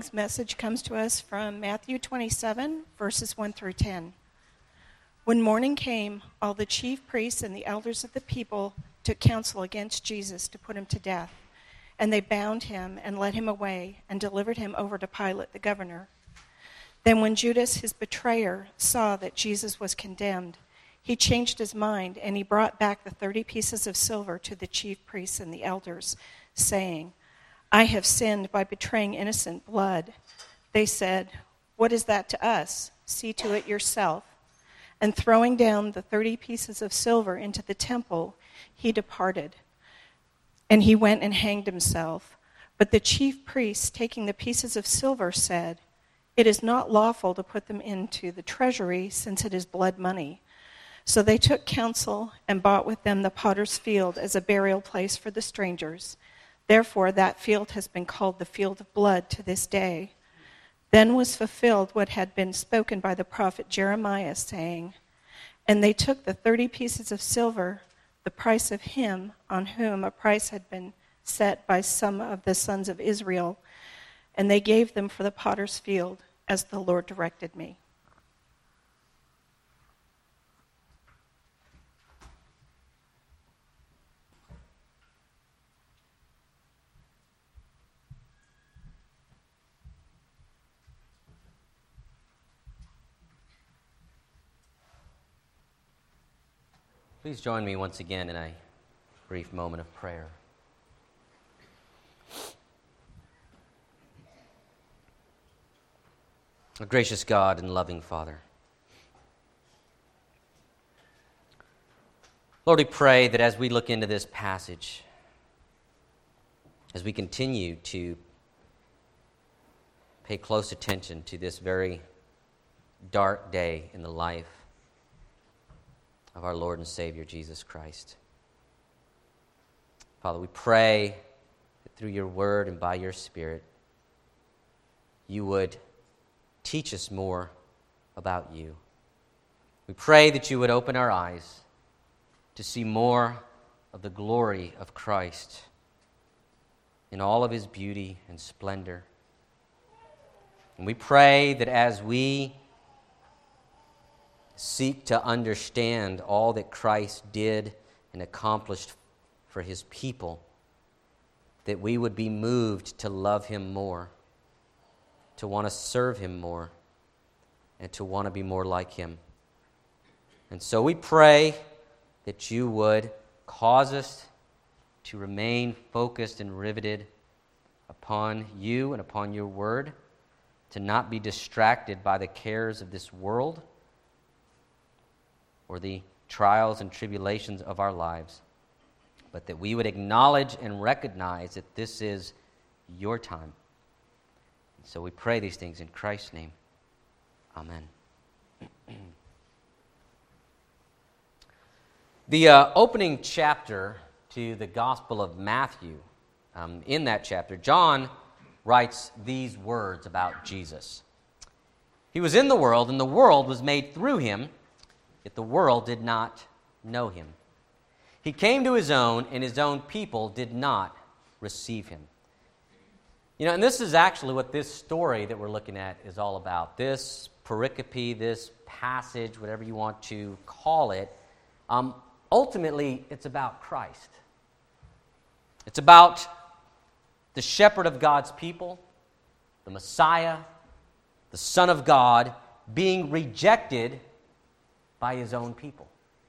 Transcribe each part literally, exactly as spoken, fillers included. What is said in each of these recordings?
morning's message comes to us from Matthew twenty-seven, verses one through ten. When morning came, all the chief priests and the elders of the people took counsel against Jesus to put him to death. And they bound him and led him away and delivered him over to Pilate the governor. Then when Judas, his betrayer, saw that Jesus was condemned, he changed his mind, and he brought back the thirty pieces of silver to the chief priests and the elders, saying, "I have sinned by betraying innocent blood." They said, "What is that to us? See to it yourself." And throwing down the thirty pieces of silver into the temple, he departed. And he went and hanged himself. But the chief priests, taking the pieces of silver, said, "It is not lawful to put them into the treasury, since it is blood money." So they took counsel and bought with them the potter's field as a burial place for the strangers. Therefore that field has been called the field of blood to this day. Then was fulfilled what had been spoken by the prophet Jeremiah, saying, "And they took the thirty pieces of silver, the price of him on whom a price had been set by some of the sons of Israel, and they gave them for the potter's field, as the Lord directed me." Please join me once again in a brief moment of prayer. Our gracious God and loving Father, Lord, we pray that as we look into this passage, as we continue to pay close attention to this very dark day in the life of our Lord and Savior, Jesus Christ. Father, we pray that through your word and by your Spirit, you would teach us more about you. We pray that you would open our eyes to see more of the glory of Christ in all of his beauty and splendor. And we pray that as we seek to understand all that Christ did and accomplished for his people, that we would be moved to love him more, to want to serve him more, and to want to be more like him. And so we pray that you would cause us to remain focused and riveted upon you and upon your word, to not be distracted by the cares of this world or the trials and tribulations of our lives, but that we would acknowledge and recognize that this is your time. So we pray these things in Christ's name. Amen. The uh, opening chapter to the Gospel of Matthew, um, in that chapter, John writes these words about Jesus. "He was in the world, and the world was made through him, yet the world did not know him. He came to his own, and his own people did not receive him." You know, and this is actually what this story that we're looking at is all about. This pericope, this passage, whatever you want to call it, um, ultimately it's about Christ. It's about the shepherd of God's people, the Messiah, the Son of God, being rejected by his own people.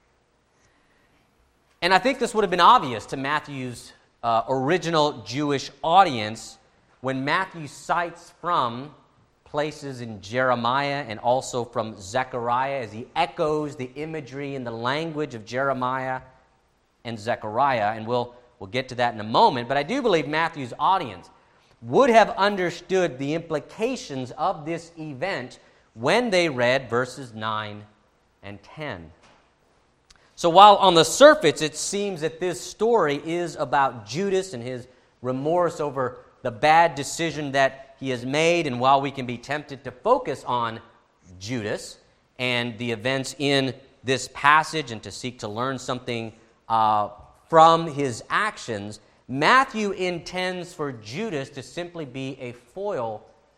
And I think this would have been obvious to Matthew's uh, original Jewish audience when Matthew cites from places in Jeremiah and also from Zechariah as he echoes the imagery and the language of Jeremiah and Zechariah. And we'll, we'll get to that in a moment. But I do believe Matthew's audience would have understood the implications of this event when they read verses nine and ten. So while on the surface it seems that this story is about Judas and his remorse over the bad decision that he has made, and while we can be tempted to focus on Judas and the events in this passage and to seek to learn something uh, from his actions, Matthew intends for Judas to simply be a foil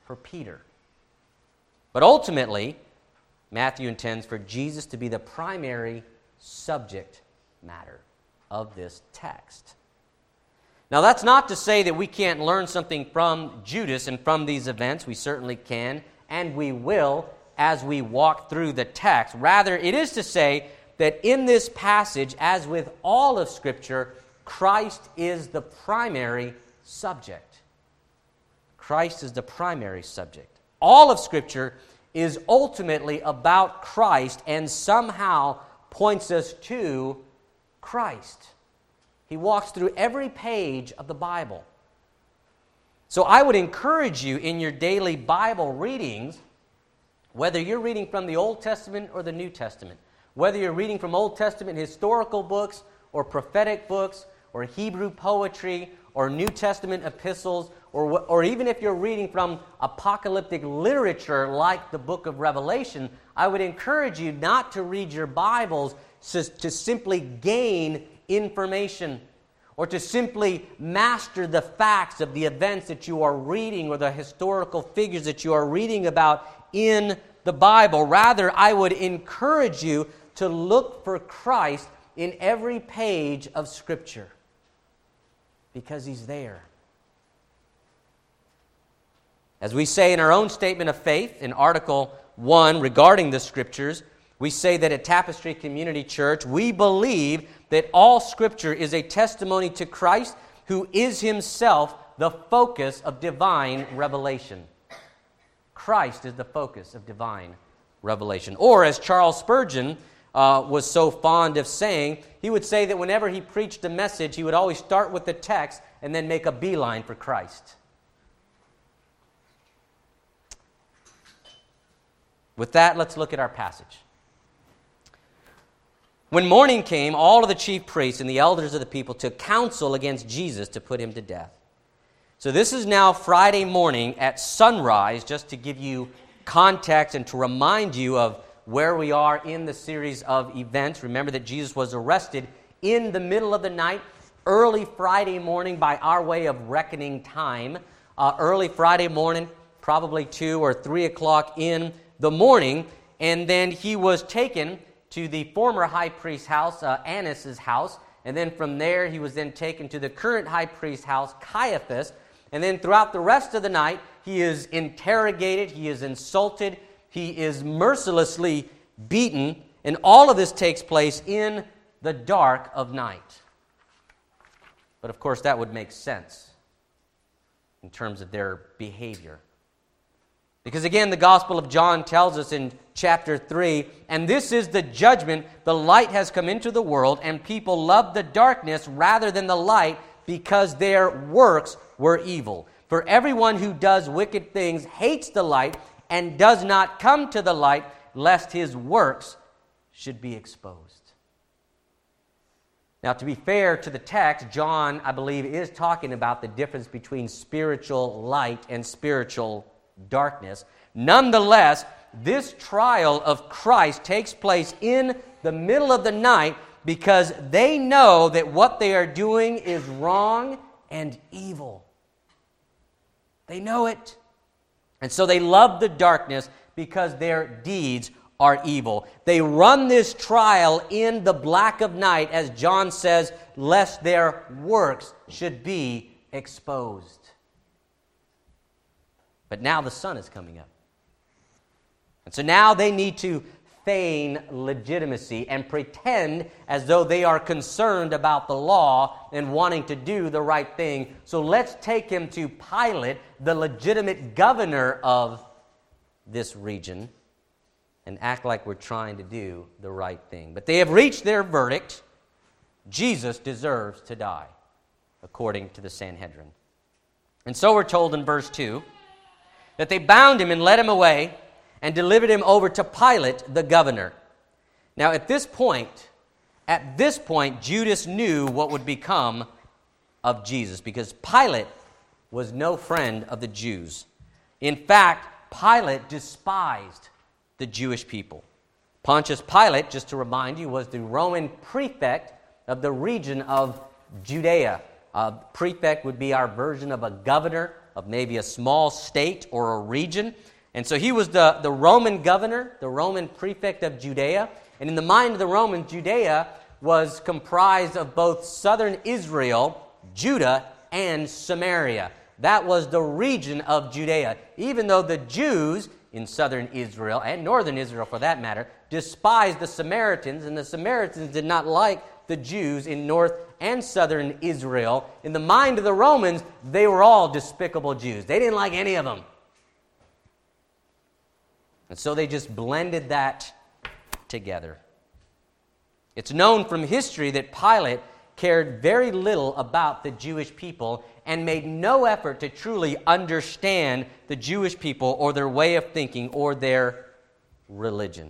for Peter. But ultimately, Matthew intends for Jesus to be the primary subject matter of this text. Now, that's not to say that we can't learn something from Judas and from these events. We certainly can, and we will as we walk through the text. Rather, it is to say that in this passage, as with all of Scripture, Christ is the primary subject. Christ is the primary subject. All of Scripture is ultimately about Christ and somehow points us to Christ. He walks through every page of the Bible. So I would encourage you in your daily Bible readings, whether you're reading from the Old Testament or the New Testament, whether you're reading from Old Testament historical books or prophetic books or Hebrew poetry or New Testament epistles, or, or even if you're reading from apocalyptic literature like the book of Revelation, I would encourage you not to read your Bibles to, to simply gain information or to simply master the facts of the events that you are reading or the historical figures that you are reading about in the Bible. Rather, I would encourage you to look for Christ in every page of Scripture because He's there. As we say in our own statement of faith in Article one regarding the Scriptures, we say that at Tapestry Community Church, we believe that all Scripture is a testimony to Christ, who is Himself the focus of divine revelation. Christ is the focus of divine revelation. Or, as Charles Spurgeon uh, was so fond of saying, he would say that whenever he preached a message, he would always start with the text and then make a beeline for Christ. With that, let's look at our passage. When morning came, all of the chief priests and the elders of the people took counsel against Jesus to put Him to death. So this is now Friday morning at sunrise, just to give you context and to remind you of where we are in the series of events. Remember that Jesus was arrested in the middle of the night, early Friday morning by our way of reckoning time. Uh, early Friday morning, probably two or three o'clock in the morning, and then He was taken to the former high priest's house, uh, Annas' house, and then from there He was then taken to the current high priest's house, Caiaphas, and then throughout the rest of the night He is interrogated, He is insulted, He is mercilessly beaten, and all of this takes place in the dark of night. But of course that would make sense in terms of their behavior. Because again, the Gospel of John tells us in chapter three, and this is the judgment, the light has come into the world, and people loved the darkness rather than the light because their works were evil. For everyone who does wicked things hates the light and does not come to the light, lest his works should be exposed. Now, to be fair to the text, John, I believe, is talking about the difference between spiritual light and spiritual darkness. Nonetheless, this trial of Christ takes place in the middle of the night because they know that what they are doing is wrong and evil. They know it. And so they love the darkness because their deeds are evil. They run this trial in the black of night, as John says, lest their works should be exposed. But now the sun is coming up. And so now they need to feign legitimacy and pretend as though they are concerned about the law and wanting to do the right thing. So let's take Him to Pilate, the legitimate governor of this region, and act like we're trying to do the right thing. But they have reached their verdict. Jesus deserves to die, according to the Sanhedrin. And so we're told in verse two, that they bound Him and led Him away and delivered Him over to Pilate, the governor. Now at this point, at this point, Judas knew what would become of Jesus, because Pilate was no friend of the Jews. In fact, Pilate despised the Jewish people. Pontius Pilate, just to remind you, was the Roman prefect of the region of Judea. A prefect would be our version of a governor of maybe a small state or a region. And so he was the, the Roman governor, the Roman prefect of Judea. And in the mind of the Romans, Judea was comprised of both southern Israel, Judah, and Samaria. That was the region of Judea. Even though the Jews in southern Israel, and northern Israel for that matter, despised the Samaritans, and the Samaritans did not like the Jews in north and southern Israel, in the mind of the Romans, they were all despicable Jews. They didn't like any of them. And so they just blended that together. It's known from history that Pilate cared very little about the Jewish people and made no effort to truly understand the Jewish people or their way of thinking or their religion.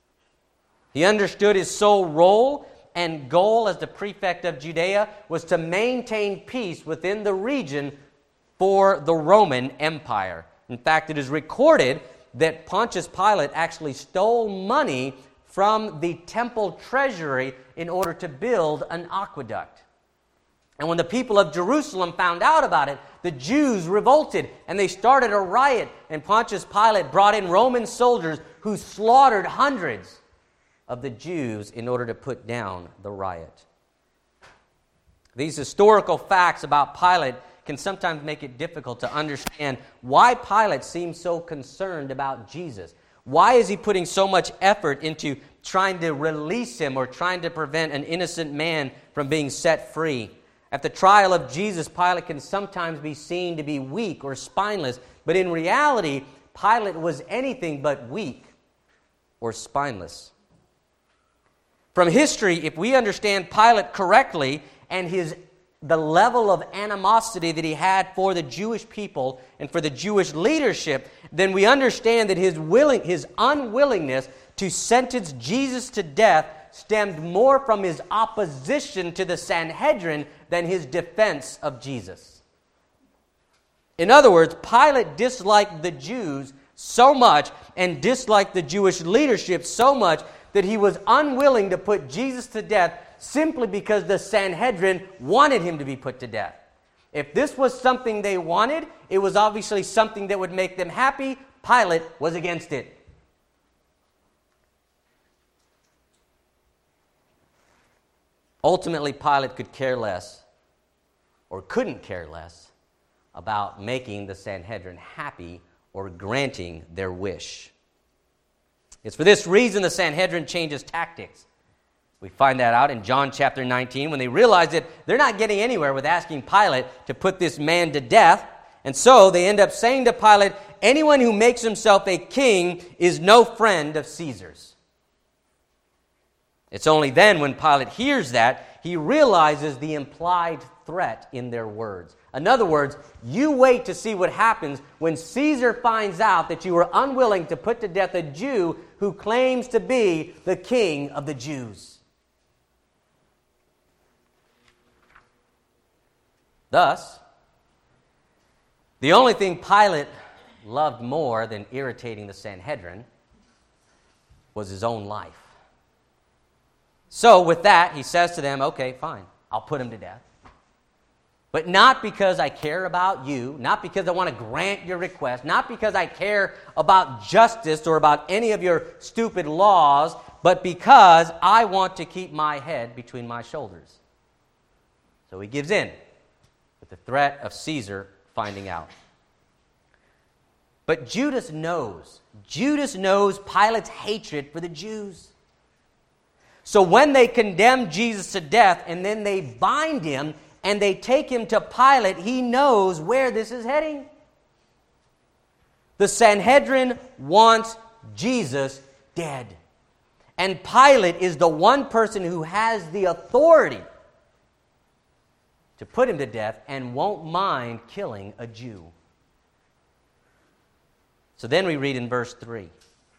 He understood his sole role and goal as the prefect of Judea was to maintain peace within the region for the Roman Empire. In fact, it is recorded that Pontius Pilate actually stole money from the temple treasury in order to build an aqueduct. And when the people of Jerusalem found out about it, the Jews revolted and they started a riot. And Pontius Pilate brought in Roman soldiers who slaughtered hundreds of the Jews in order to put down the riot. These historical facts about Pilate can sometimes make it difficult to understand why Pilate seems so concerned about Jesus. Why is he putting so much effort into trying to release him or trying to prevent an innocent man from being set free? At the trial of Jesus, Pilate can sometimes be seen to be weak or spineless, but in reality, Pilate was anything but weak or spineless. From history, if we understand Pilate correctly and his the level of animosity that he had for the Jewish people and for the Jewish leadership, then we understand that his willing, his unwillingness to sentence Jesus to death stemmed more from his opposition to the Sanhedrin than his defense of Jesus. In other words, Pilate disliked the Jews so much and disliked the Jewish leadership so much that he was unwilling to put Jesus to death simply because the Sanhedrin wanted him to be put to death. If this was something they wanted, it was obviously something that would make them happy. Pilate was against it. Ultimately, Pilate could care less, or couldn't care less, about making the Sanhedrin happy or granting their wish. It's for this reason the Sanhedrin changes tactics. We find that out in John chapter nineteen when they realize that they're not getting anywhere with asking Pilate to put this man to death. And so they end up saying to Pilate, anyone who makes himself a king is no friend of Caesar's. It's only then when Pilate hears that, he realizes the implied threat in their words. In other words, you wait to see what happens when Caesar finds out that you are unwilling to put to death a Jew who claims to be the king of the Jews. Thus, the only thing Pilate loved more than irritating the Sanhedrin was his own life. So with that, he says to them, okay, fine, I'll put him to death. But not because I care about you, not because I want to grant your request, not because I care about justice or about any of your stupid laws, but because I want to keep my head between my shoulders. So he gives in with the threat of Caesar finding out. But Judas knows. Judas knows Pilate's hatred for the Jews. So when they condemn Jesus to death and then they bind him and they take him to Pilate, he knows where this is heading. The Sanhedrin wants Jesus dead. And Pilate is the one person who has the authority to put him to death and won't mind killing a Jew. So then we read in verse three.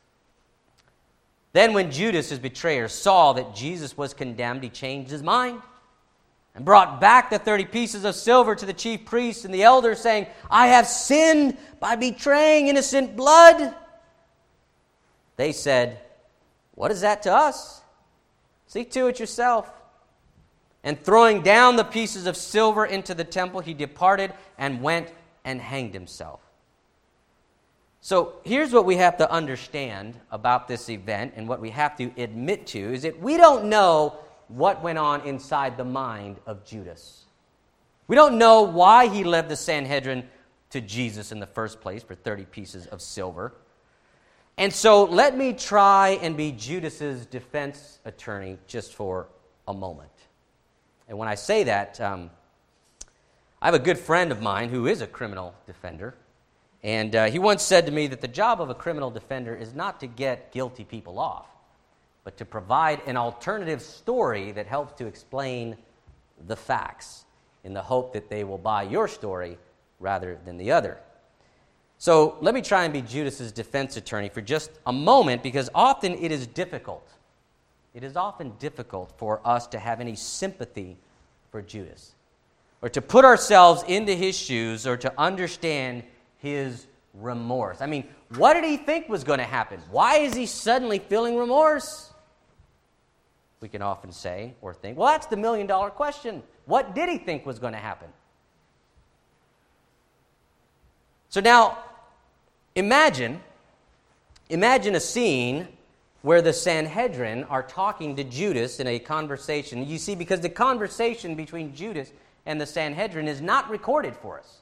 Then when Judas, his betrayer, saw that Jesus was condemned, he changed his mind and brought back the thirty pieces of silver to the chief priests and the elders, saying, I have sinned by betraying innocent blood. They said, what is that to us? See to it yourself. And throwing down the pieces of silver into the temple, he departed and went and hanged himself. So here's what we have to understand about this event, and what we have to admit to is that we don't know what went on inside the mind of Judas. We don't know why he led the Sanhedrin to Jesus in the first place for thirty pieces of silver. And so let me try and be Judas's defense attorney just for a moment. And when I say that, um, I have a good friend of mine who is a criminal defender. And uh, he once said to me that the job of a criminal defender is not to get guilty people off, but to provide an alternative story that helps to explain the facts in the hope that they will buy your story rather than the other. So let me try and be Judas's defense attorney for just a moment, because often it is difficult. It is often difficult for us to have any sympathy for Judas, or to put ourselves into his shoes, or to understand his remorse. I mean, what did he think was going to happen? Why is he suddenly feeling remorse? We can often say or think, well, that's the million dollar question. What did he think was going to happen? So now, imagine, imagine a scene where the Sanhedrin are talking to Judas in a conversation. You see, because the conversation between Judas and the Sanhedrin is not recorded for us.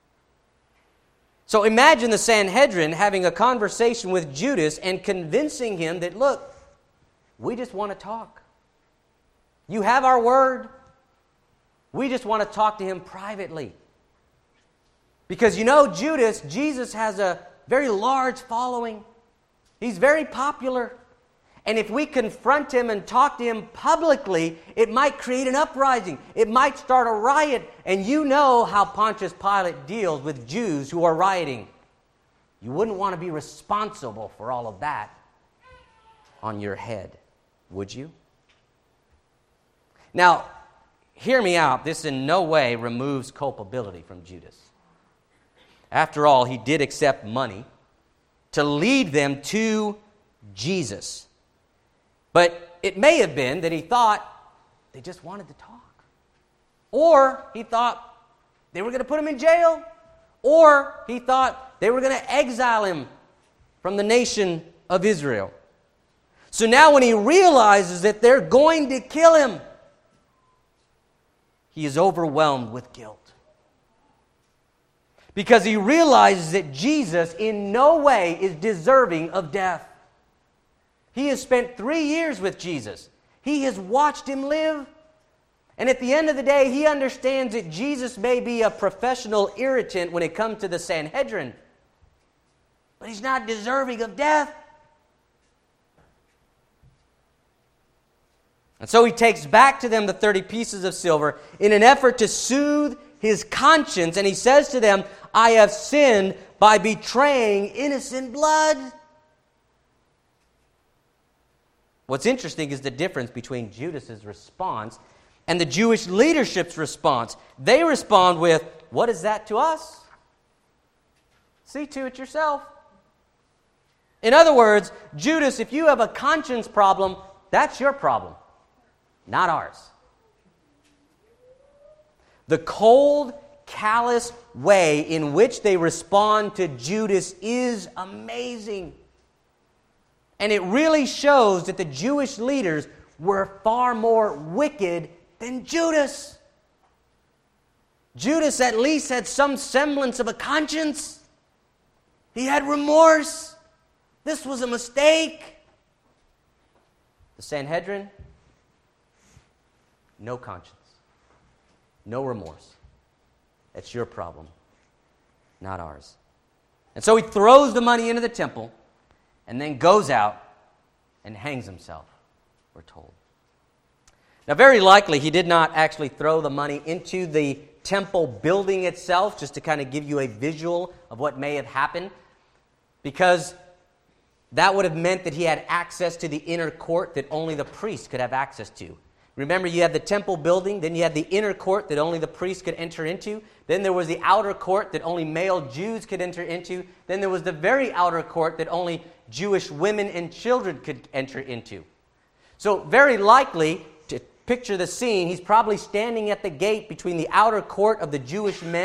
So imagine the Sanhedrin having a conversation with Judas and convincing him that, look, we just want to talk. You have our word. We just want to talk to him privately. Because you know, Judas, Jesus has a very large following. He's very popular. And if we confront him and talk to him publicly, it might create an uprising. It might start a riot. And you know how Pontius Pilate deals with Jews who are rioting. You wouldn't want to be responsible for all of that on your head, would you? Now, hear me out. This in no way removes culpability from Judas. After all, he did accept money to lead them to Jesus. But it may have been that he thought they just wanted to talk. Or he thought they were going to put him in jail. Or he thought they were going to exile him from the nation of Israel. So now when he realizes that they're going to kill him, he is overwhelmed with guilt. Because he realizes that Jesus in no way is deserving of death. He has spent three years with Jesus. He has watched him live. And at the end of the day, he understands that Jesus may be a professional irritant when it comes to the Sanhedrin, but he's not deserving of death. And so he takes back to them the thirty pieces of silver in an effort to soothe his conscience. And he says to them, I have sinned by betraying innocent blood. What's interesting is the difference between Judas's response and the Jewish leadership's response. They respond with, what is that to us? See to it yourself. In other words, Judas, if you have a conscience problem, that's your problem, not ours. The cold, callous way in which they respond to Judas is amazing. And it really shows that the Jewish leaders were far more wicked than Judas. Judas at least had some semblance of a conscience. He had remorse. This was a mistake. The Sanhedrin, no conscience, no remorse. That's your problem, not ours. And so he throws the money into the temple and then goes out and hangs himself, we're told. Now, very likely he did not actually throw the money into the temple building itself, just to kind of give you a visual of what may have happened, because that would have meant that he had access to the inner court that only the priest could have access to. Remember, you had the temple building, then you had the inner court that only the priest could enter into. Then there was the outer court that only male Jews could enter into. Then there was the very outer court that only Jewish women and children could enter into. So very likely, to picture the scene, he's probably standing at the gate between the outer court of the Jewish men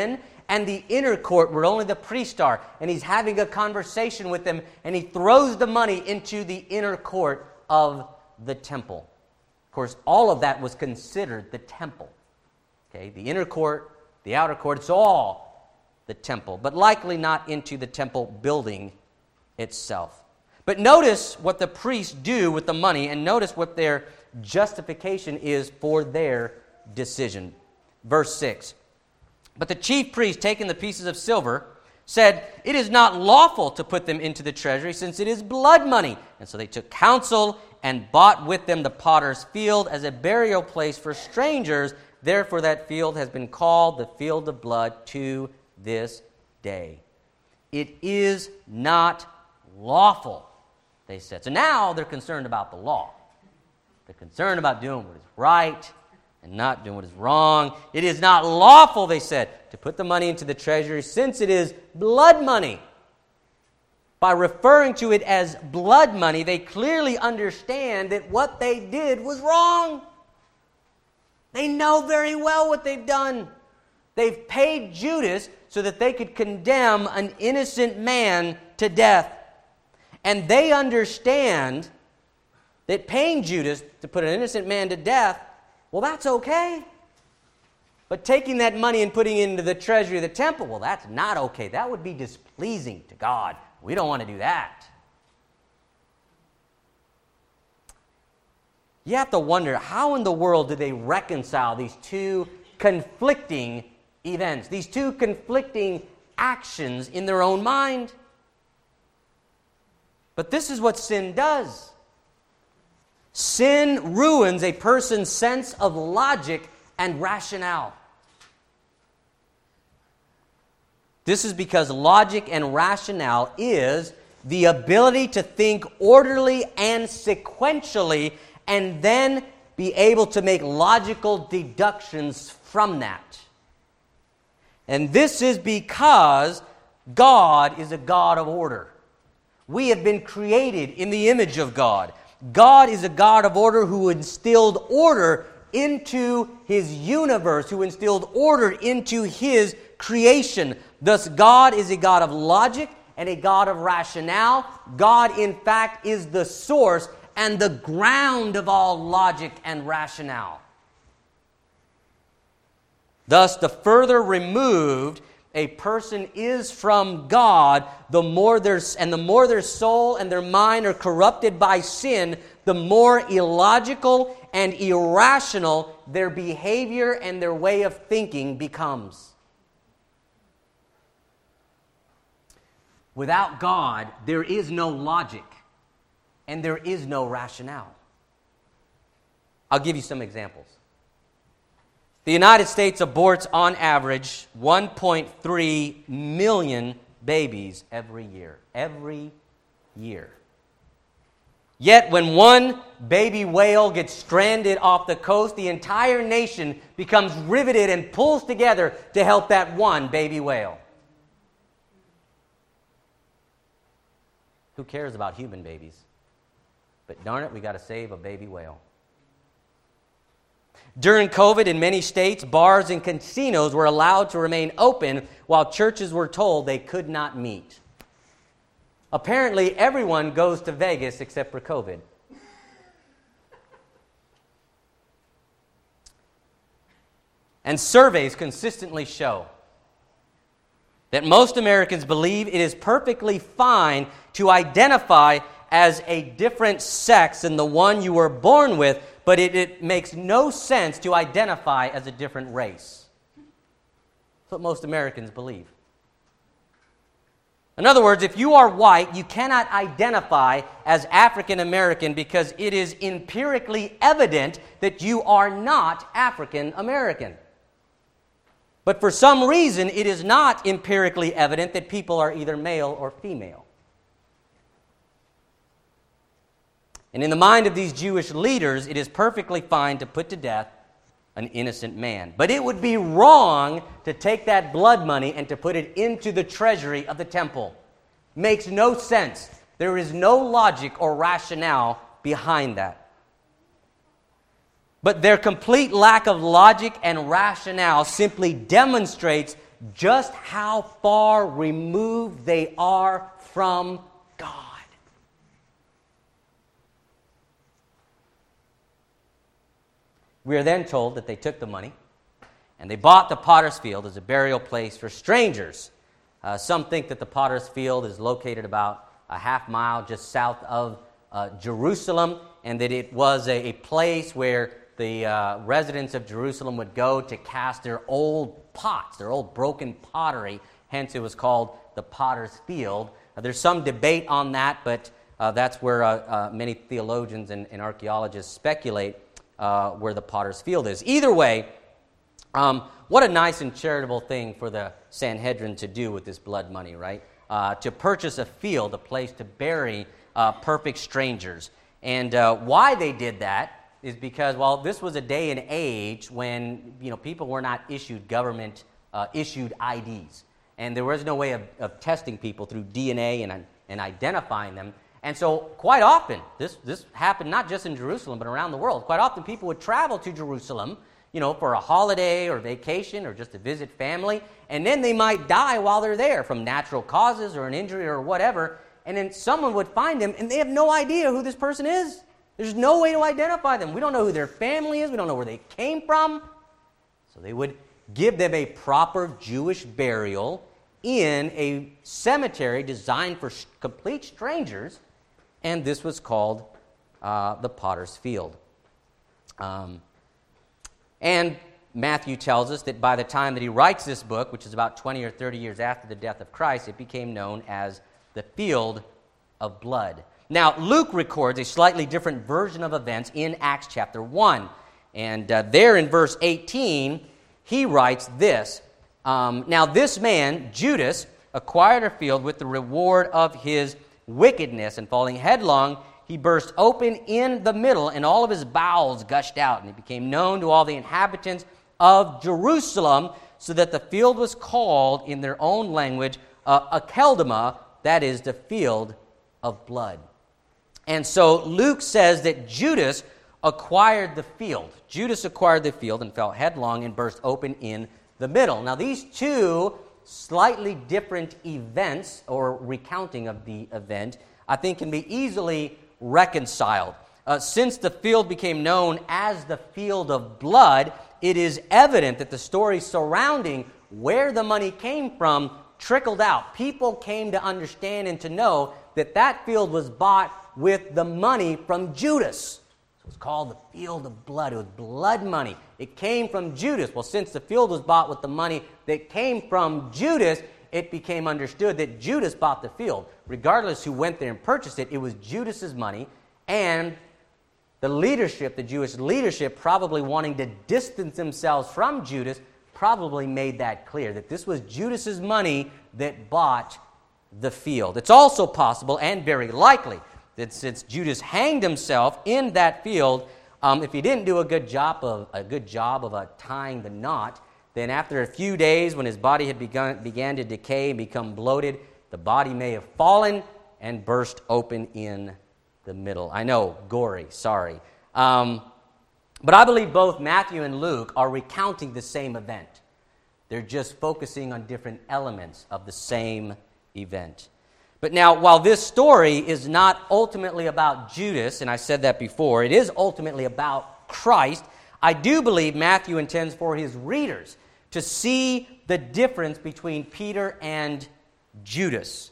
and the inner court where only the priests are, and he's having a conversation with them, and he throws the money into the inner court of the temple. Of course, all of that was considered the temple. Okay, the inner court, the outer court, it's all the temple, but likely not into the temple building itself. But notice what the priests do with the money, and notice what their justification is for their decision. Verse six. But the chief priest, taking the pieces of silver, said, "It is not lawful to put them into the treasury, since it is blood money." And so they took counsel and bought with them the potter's field as a burial place for strangers. Therefore that field has been called the field of blood to this day. It is not lawful, they said. So now they're concerned about the law. They're concerned about doing what is right and not doing what is wrong. It is not lawful, they said, to put the money into the treasury, since it is blood money. By referring to it as blood money, they clearly understand that what they did was wrong. They know very well what they've done. They've paid Judas so that they could condemn an innocent man to death. And they understand that paying Judas to put an innocent man to death, well, that's okay. But taking that money and putting it into the treasury of the temple, well, that's not okay. That would be displeasing to God. We don't want to do that. You have to wonder, how in the world do they reconcile these two conflicting events, these two conflicting actions in their own mind? But this is what sin does. Sin ruins a person's sense of logic and rationale. This is because logic and rationale is the ability to think orderly and sequentially and then be able to make logical deductions from that. And this is because God is a God of order. We have been created in the image of God. God is a God of order who instilled order into His universe, who instilled order into His creation. Thus, God is a God of logic and a God of rationale. God, in fact, is the source and the ground of all logic and rationale. Thus, the further removed a person is from God, the more their and the more their soul and their mind are corrupted by sin, the more illogical and irrational their behavior and their way of thinking becomes. Without God, there is no logic and there is no rationale. I'll give you some examples. The United States aborts on average one point three million babies every year. Every year. Yet when one baby whale gets stranded off the coast, the entire nation becomes riveted and pulls together to help that one baby whale. Who cares about human babies? But darn it, we got to save a baby whale. During COVID, in many states, bars and casinos were allowed to remain open while churches were told they could not meet. Apparently, everyone goes to Vegas except for COVID. And surveys consistently show that most Americans believe it is perfectly fine to identify as a different sex than the one you were born with, but it, it makes no sense to identify as a different race. That's what most Americans believe. In other words, if you are white, you cannot identify as African American because it is empirically evident that you are not African American. But for some reason, it is not empirically evident that people are either male or female. And in the mind of these Jewish leaders, it is perfectly fine to put to death an innocent man. But it would be wrong to take that blood money and to put it into the treasury of the temple. Makes no sense. There is no logic or rationale behind that. But their complete lack of logic and rationale simply demonstrates just how far removed they are from God. We are then told that they took the money and they bought the potter's field as a burial place for strangers. Uh, some think that the potter's field is located about a half mile just south of uh, Jerusalem, and that it was a, a place where the uh, residents of Jerusalem would go to cast their old pots, their old broken pottery. Hence, it was called the potter's field. Uh, there's some debate on that, but uh, that's where uh, uh, many theologians and, and archaeologists speculate uh, where the potter's field is. Either way, um, what a nice and charitable thing for the Sanhedrin to do with this blood money, right? Uh, to purchase a field, a place to bury uh, perfect strangers. And uh, why they did that is because, well, this was a day and age when, you know, people were not issued government uh, issued I Ds. And there was no way of, of testing people through D N A and, and identifying them. And so quite often, this, this happened not just in Jerusalem, but around the world. Quite often people would travel to Jerusalem, you know, for a holiday or vacation or just to visit family, and then they might die while they're there from natural causes or an injury or whatever, and then someone would find them, and they have no idea who this person is. There's no way to identify them. We don't know who their family is. We don't know where they came from. So they would give them a proper Jewish burial in a cemetery designed for complete strangers, and this was called uh, the Potter's Field. Um, and Matthew tells us that by the time that he writes this book, which is about twenty or thirty years after the death of Christ, it became known as the Field of Blood. Now, Luke records a slightly different version of events in Acts chapter one. And uh, there in verse eighteen, he writes this. Um, now, this man, Judas, acquired a field with the reward of his wickedness, and falling headlong, he burst open in the middle, and all of his bowels gushed out, and it became known to all the inhabitants of Jerusalem, so that the field was called in their own language uh, Akeldama, that is, the field of blood. And so Luke says that Judas acquired the field. Judas acquired the field and fell headlong and burst open in the middle. Now, these two slightly different events, or recounting of the event, I think can be easily reconciled. Uh, since the field became known as the field of blood, it is evident that the story surrounding where the money came from trickled out. People came to understand and to know that that field was bought with the money from Judas. So it's called the field of blood. It was blood money. It came from Judas. Well, since the field was bought with the money that came from Judas, it became understood that Judas bought the field. Regardless who went there and purchased it, it was Judas's money, and the leadership, the Jewish leadership, probably wanting to distance themselves from Judas, probably made that clear, that this was Judas's money that bought the field. It's also possible, and very likely, that since Judas hanged himself in that field, um, if he didn't do a good job of a good job of uh, tying the knot, then after a few days, when his body had begun began to decay and become bloated, the body may have fallen and burst open in the middle. I know, gory, sorry. Um, but I believe both Matthew and Luke are recounting the same event. They're just focusing on different elements of the same event. But now, while this story is not ultimately about Judas, and I said that before, it is ultimately about Christ, I do believe Matthew intends for his readers to see the difference between Peter and Judas.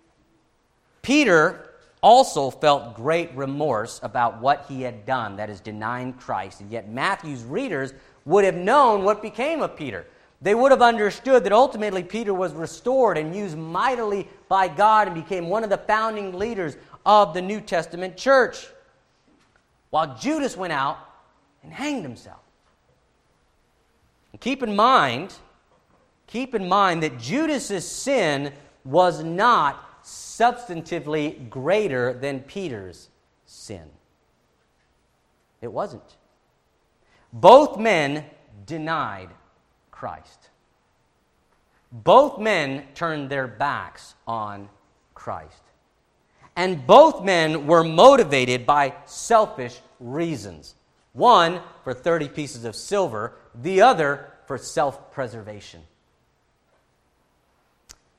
Peter also felt great remorse about what he had done, that is, denying Christ, and yet Matthew's readers would have known what became of Peter. They would have understood that ultimately Peter was restored and used mightily by God and became one of the founding leaders of the New Testament church, while Judas went out and hanged himself. And keep in mind, keep in mind that Judas's sin was not substantively greater than Peter's sin. It wasn't. Both men denied Christ. Both men turned their backs on Christ. And both men were motivated by selfish reasons. One for thirty pieces of silver, the other for self-preservation.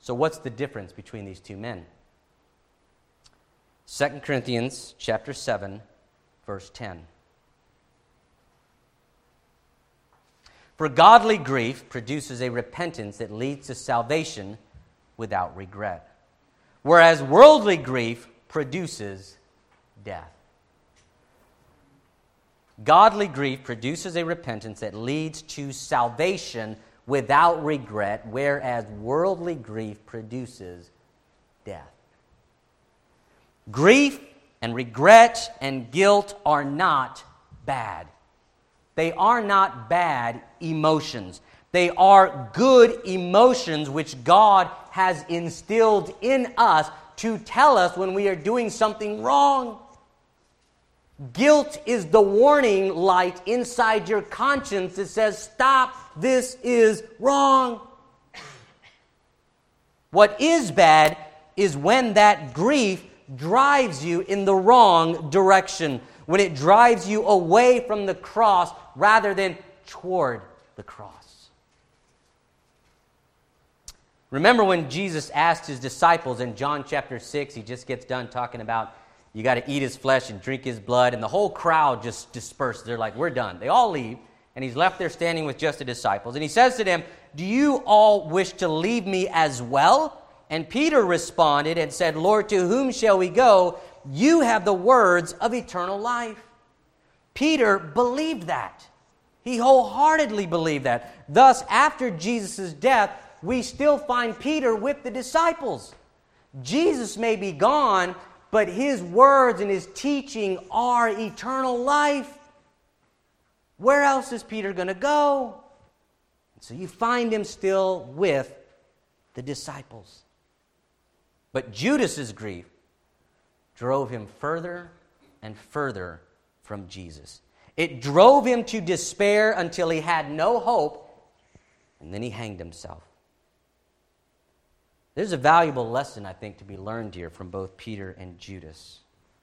So what's the difference between these two men? Second Corinthians chapter seven, verse ten. For godly grief produces a repentance that leads to salvation without regret, whereas worldly grief produces death. Godly grief produces a repentance that leads to salvation without regret, whereas worldly grief produces death. Grief and regret and guilt are not bad. They are not bad emotions. They are good emotions which God has instilled in us to tell us when we are doing something wrong. Guilt is the warning light inside your conscience that says, stop, this is wrong. What is bad is when that grief drives you in the wrong direction, when it drives you away from the cross rather than toward the cross. Remember when Jesus asked his disciples in John chapter six, he just gets done talking about you got to eat his flesh and drink his blood, and the whole crowd just disperses. They're like, we're done. They all leave, and he's left there standing with just the disciples. And he says to them, do you all wish to leave me as well? And Peter responded and said, Lord, to whom shall we go? You have the words of eternal life. Peter believed that. He wholeheartedly believed that. Thus, after Jesus' death, we still find Peter with the disciples. Jesus may be gone, but his words and his teaching are eternal life. Where else is Peter going to go? So you find him still with the disciples. But Judas's grief drove him further and further from Jesus. It drove him to despair until he had no hope, and then he hanged himself. There's a valuable lesson, I think, to be learned here from both Peter and Judas.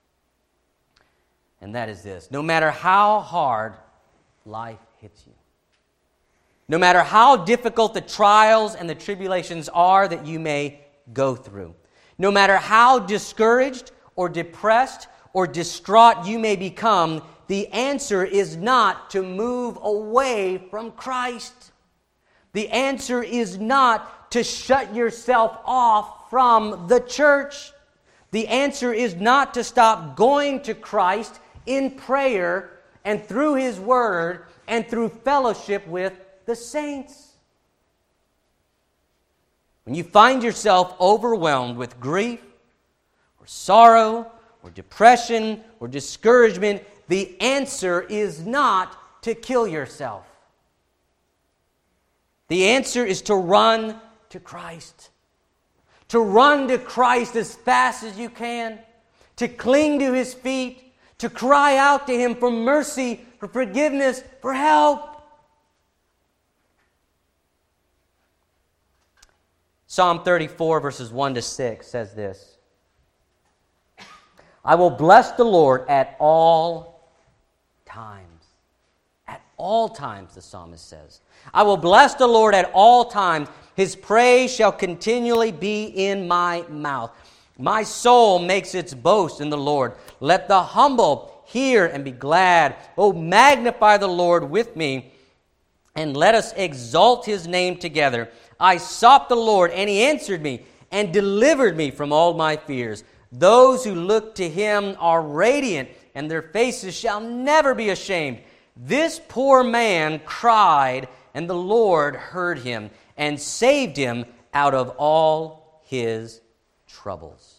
And that is this: no matter how hard life hits you, no matter how difficult the trials and the tribulations are that you may go through, no matter how discouraged or depressed or distraught you may become, the answer is not to move away from Christ. The answer is not to shut yourself off from the church. The answer is not to stop going to Christ in prayer and through His Word and through fellowship with the saints. When you find yourself overwhelmed with grief or sorrow or depression or discouragement, the answer is not to kill yourself. The answer is to run to Christ. To run to Christ as fast as you can. To cling to His feet. To cry out to Him for mercy, for forgiveness, for help. Psalm thirty-four, verses one to six says this: I will bless the Lord at all times. At all times, the psalmist says. I will bless the Lord at all times. His praise shall continually be in my mouth. My soul makes its boast in the Lord. Let the humble hear and be glad. Oh, magnify the Lord with me, and let us exalt His name together. I sought the Lord, and He answered me, and delivered me from all my fears. Those who look to Him are radiant, and their faces shall never be ashamed. This poor man cried, and the Lord heard him, and saved him out of all his troubles.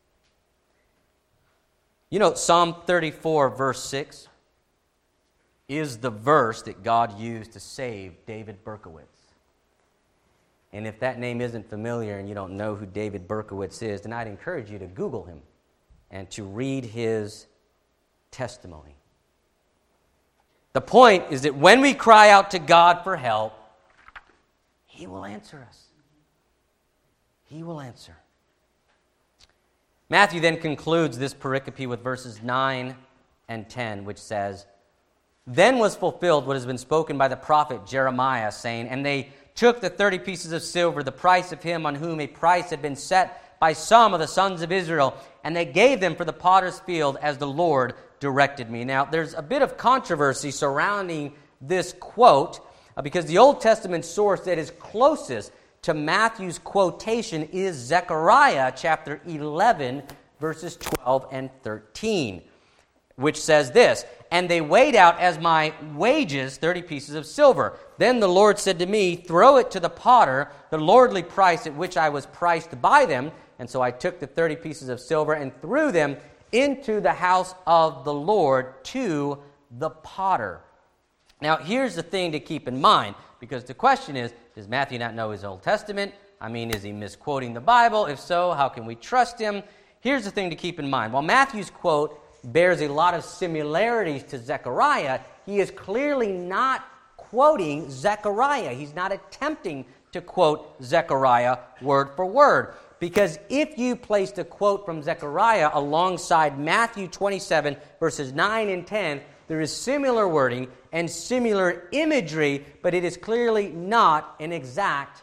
You know, Psalm thirty-four, verse six, is the verse that God used to save David Berkowitz. And if that name isn't familiar and you don't know who David Berkowitz is, then I'd encourage you to Google him and to read his testimony. The point is that when we cry out to God for help, He will answer us. He will answer. Matthew then concludes this pericope with verses nine and ten, which says, Then was fulfilled what has been spoken by the prophet Jeremiah, saying, And they took the thirty pieces of silver, the price of him on whom a price had been set by some of the sons of Israel, and they gave them for the potter's field as the Lord directed me. Now, there's a bit of controversy surrounding this quote uh, because the Old Testament source that is closest to Matthew's quotation is Zechariah chapter eleven, verses twelve and thirteen, which says this, "And they weighed out as my wages thirty pieces of silver. Then the Lord said to me, throw it to the potter, the lordly price at which I was priced by them. And so I took the thirty pieces of silver and threw them into the house of the Lord to the potter." Now, here's the thing to keep in mind, because the question is, does Matthew not know his Old Testament? I mean, is he misquoting the Bible? If so, how can we trust him? Here's the thing to keep in mind. While Matthew's quote bears a lot of similarities to Zechariah, he is clearly not quoting Zechariah. He's not attempting to quote Zechariah word for word. Because if you placed a quote from Zechariah alongside Matthew twenty-seven, verses nine and ten, there is similar wording and similar imagery, but it is clearly not an exact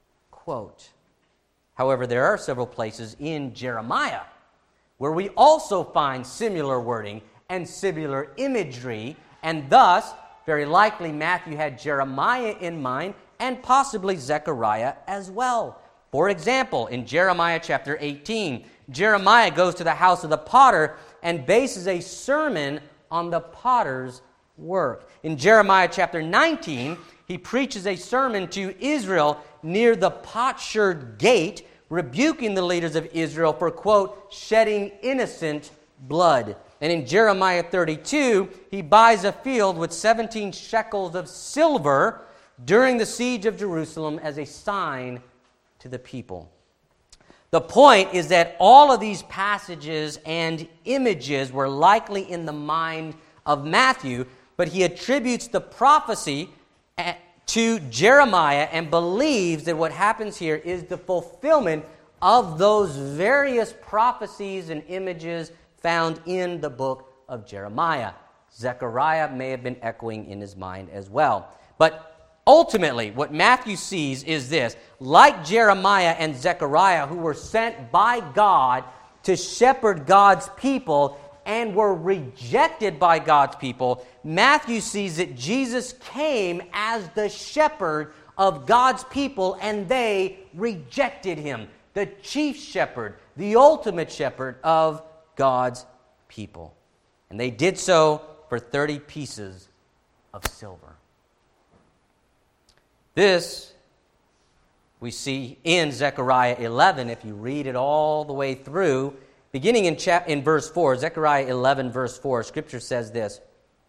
quote. However, there are several places in Jeremiah where we also find similar wording and similar imagery, and thus, very likely, Matthew had Jeremiah in mind and possibly Zechariah as well. For example, in Jeremiah chapter eighteen, Jeremiah goes to the house of the potter and bases a sermon on the potter's work. In Jeremiah chapter nineteen, he preaches a sermon to Israel near the potsherd gate, rebuking the leaders of Israel for, quote, shedding innocent blood. And in Jeremiah thirty-two, he buys a field with seventeen shekels of silver during the siege of Jerusalem as a sign to the people. The point is that all of these passages and images were likely in the mind of Matthew, but he attributes the prophecy to Jeremiah and believes that what happens here is the fulfillment of those various prophecies and images found in the book of Jeremiah. Zechariah may have been echoing in his mind as well. But ultimately, what Matthew sees is this. Like Jeremiah and Zechariah, who were sent by God to shepherd God's people and were rejected by God's people, Matthew sees that Jesus came as the shepherd of God's people, and they rejected him, the chief shepherd, the ultimate shepherd of God's people. And they did so for thirty pieces of silver. This we see in Zechariah eleven, if you read it all the way through, beginning in, chap- in verse four, Zechariah eleven, verse four, Scripture says this,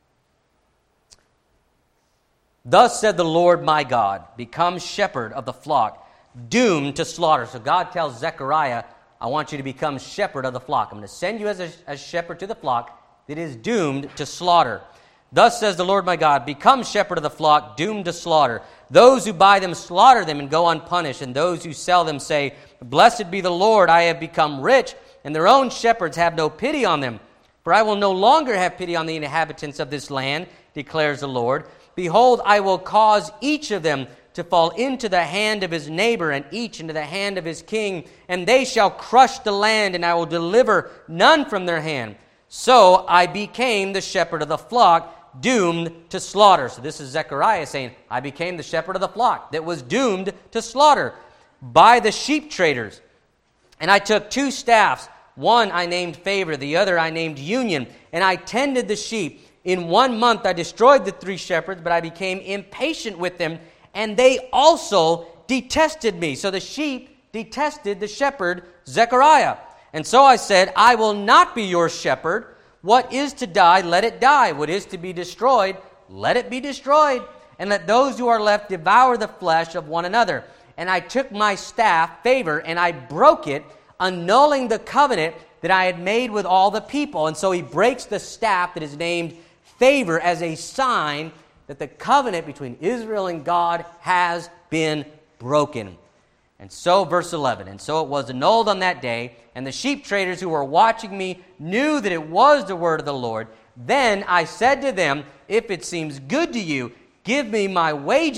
"Thus said the Lord my God, become shepherd of the flock, doomed to slaughter." So God tells Zechariah, I want you to become shepherd of the flock. I'm going to send you as a, a shepherd to the flock that is doomed to slaughter. "Thus says the Lord my God, become shepherd of the flock, doomed to slaughter. Those who buy them slaughter them and go unpunished, and those who sell them say, Blessed be the Lord, I have become rich, and their own shepherds have no pity on them. For I will no longer have pity on the inhabitants of this land, declares the Lord. Behold, I will cause each of them to fall into the hand of his neighbor, and each into the hand of his king, and they shall crush the land, and I will deliver none from their hand. So I became the shepherd of the flock, doomed to slaughter." So this is Zechariah saying, I became the shepherd of the flock that was doomed to slaughter by the sheep traders. "And I took two staffs, one I named Favor, the other I named Union, and I tended the sheep. In one month I destroyed the three shepherds, but I became impatient with them, and they also detested me." So the sheep detested the shepherd Zechariah. "And so I said, I will not be your shepherd. What is to die, let it die. What is to be destroyed, let it be destroyed. And let those who are left devour the flesh of one another. And I took my staff, Favor, and I broke it, annulling the covenant that I had made with all the people." And so he breaks the staff that is named Favor as a sign that the covenant between Israel and God has been broken. And so, verse eleven, "And so it was annulled on that day, and the sheep traders who were watching me knew that it was the word of the Lord. Then I said to them, If it seems good to you, give me my wages,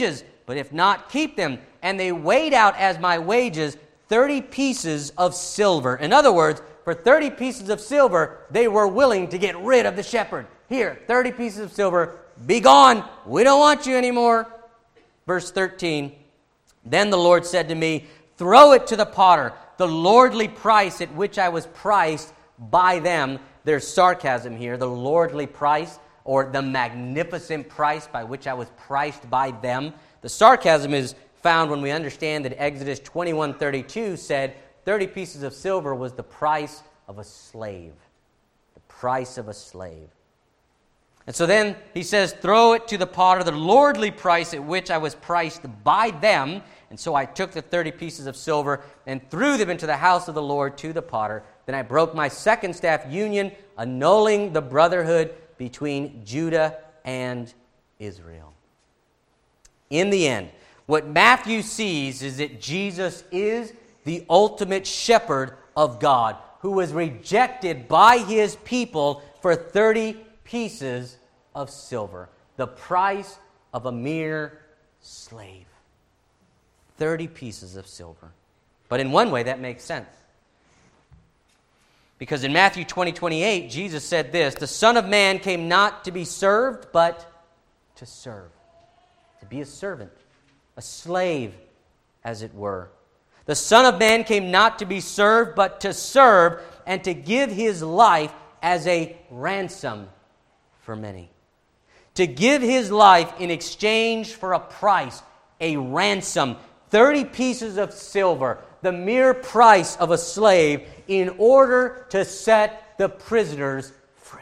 but if not, keep them. And they weighed out as my wages thirty pieces of silver. In other words, for thirty pieces of silver, they were willing to get rid of the shepherd. Here, thirty pieces of silver, be gone. We don't want you anymore. Verse thirteen, then the Lord said to me, throw it to the potter, the lordly price at which I was priced by them. There's sarcasm here, the lordly price, or the magnificent price by which I was priced by them. The sarcasm is found when we understand that Exodus twenty-one thirty-two said thirty pieces of silver was the price of a slave. The price of a slave. And so then he says, throw it to the potter, the lordly price at which I was priced by them. And so I took the thirty pieces of silver and threw them into the house of the Lord to the potter. Then I broke my second staff union, annulling the brotherhood between Judah and Israel. In the end, what Matthew sees is that Jesus is the ultimate shepherd of God, who was rejected by his people for thirty pieces of silver, the price of a mere slave. thirty pieces of silver. But in one way, that makes sense. Because in Matthew twenty twenty-eight, Jesus said this, the Son of Man came not to be served, but to serve. To be a servant, a slave, as it were. The Son of Man came not to be served, but to serve, and to give his life as a ransom for many. To give his life in exchange for a price, a ransom, thirty pieces of silver, the mere price of a slave, in order to set the prisoners free.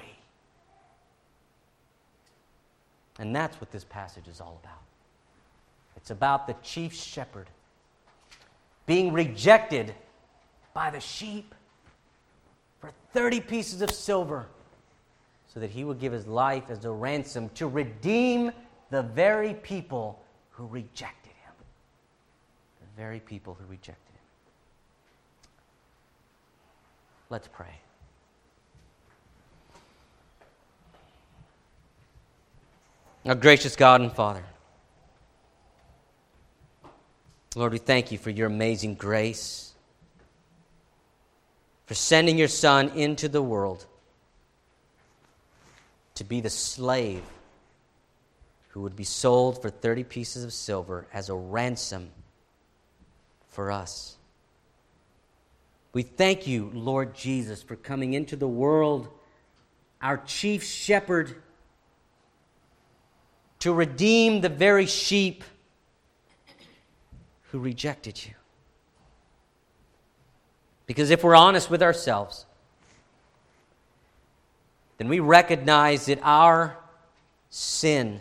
And that's what this passage is all about. It's about the chief shepherd being rejected by the sheep for thirty pieces of silver, so that he would give his life as a ransom to redeem the very people who rejected him. The very people who rejected him. Let's pray. Our gracious God and Father, Lord, we thank you for your amazing grace, for sending your Son into the world to be the slave who would be sold for thirty pieces of silver as a ransom for us. We thank you, Lord Jesus, for coming into the world, our chief shepherd, to redeem the very sheep who rejected you. Because if we're honest with ourselves, then we recognize that our sin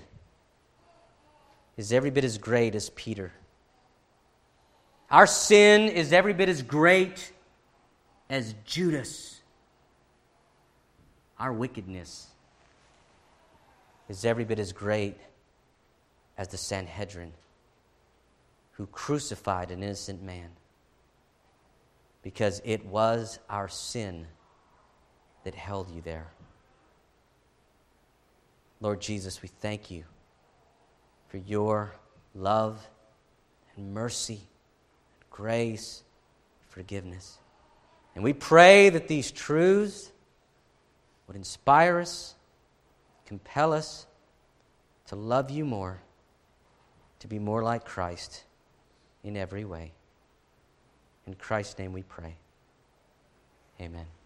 is every bit as great as Peter. Our sin is every bit as great as Judas. Our wickedness is every bit as great as the Sanhedrin, who crucified an innocent man, because it was our sin that held you there. Lord Jesus, we thank you for your love and mercy, grace, forgiveness. And we pray that these truths would inspire us, compel us to love you more, to be more like Christ in every way. In Christ's name we pray. Amen.